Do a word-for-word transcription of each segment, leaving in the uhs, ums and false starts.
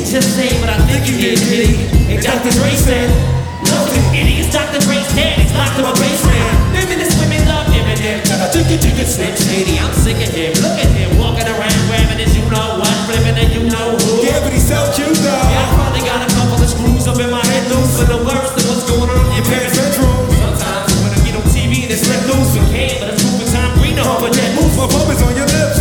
just say what I think you did, kitty. And Doctor Dre said, love you idiots, Doctor Dre's dead, he's locked in my basement. Feminist women love Eminem, ticket, ticket, Slim Shady, I'm sick of him. Look at him, walking around, grabbing his you know what, flipping and you know who. Yeah, but he's so cute though. Yeah, I probably got a couple of screws up in my head loose, but the worst of what's going on in your parents' bedroom. Sometimes when I get on T V and it's let loose, we can, but it's moving time green to hope, but that moves my puppets on your lips.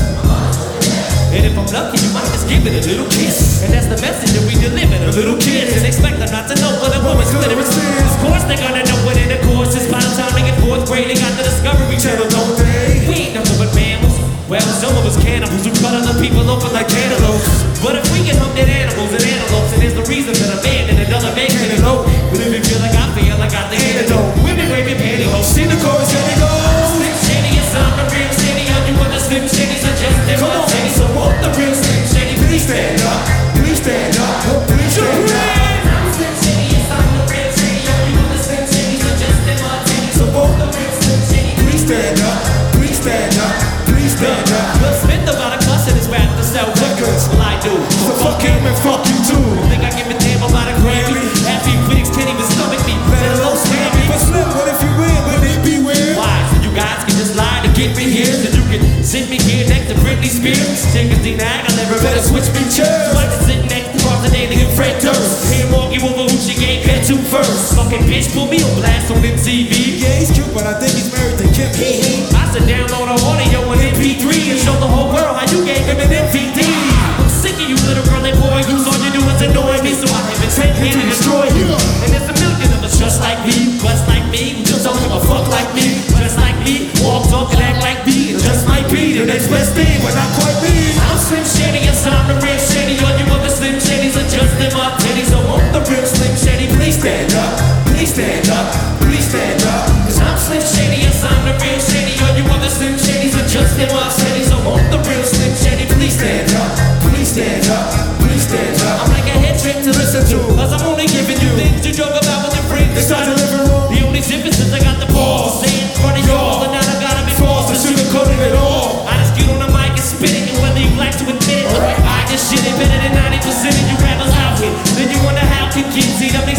And if I'm lucky, you might just give it a little kiss. And that's the message that we deliver to little kids. And expect them not to know what a woman's clitoris is. Of course they're gonna know what intercourse is. By the time they get fourth grade, they got the Discovery Channel, don't they? We ain't nothing but mammals. Well, some of us cannibals who cut other people open like cantaloupes. But if we get hooked at animals and antelopes, and there's the reason that a man and another man can elope. But if you feel like I feel, I got the antidote. Women wave your pantyhose. See the chorus, here it goes. Slim Shady is on the real Shady. All you other Slim Shadys are just them. Come on, Shady, so won't the real Slim Shady please stand up? Please stand up. Please stand up. Slim Shady is on the real Shady. All you other Slim Shadys are just them. So won't the real Slim Shady please stand up? Please stand up. Please stand up. Will Smith about a cuss in his rap to sell records. Well, I do. So fuck him and fuck you too. Think I give a damn about a Grammy? Happy critics can't even stomach me. Better low scammy. But Slim, what if you win? Would it be weird? Why? So you guys can just lie to get me here. So you can sit me here next to Britney Spears. Take a Dina Aguilera, better switch me chairs. Why you sit next to Martha Daly and Fred Durst? Can't argue over who she gave head to first. Fucking bitch put me on blast on M T V. Yeah, he's cute, but I think he's married to Kim. I said download a audio on M P three and show the whole world how you gave him an M V D. I'm sick of you little girly boy, who's all you do is annoy me, so I have been taken here to destroy you. And there's a million of us just like me, just like me, who just don't give a fuck like me, just like me, walk, talk, and act like me. It just might be the next best thing, but not quite me. I'm Slim Shady, yes, I'm the real Shady. All you other Slim Shadys are just them up titties. So won't the real Slim Shady please stand up? Please stand up. Please stand up. Cause I'm Slim Shady, yes, I'm the real Shady. All you other Slim Shadys are just them up titties. So won't the real Slim Shady please stand up? Please stand up. Please stand up. I'm like a head trip to listen to, cause I'm only giving you things to joke about with your friends. Inside the living room. The only difference is I got the balls. Say in front of y'all, and now I gotta be false. The sugarcoating it all. I just get on the mic and spit it, and whether you like to admit it, I just shit it better than ninety percent of you rappers out here. Then you wonder how can kids eat up these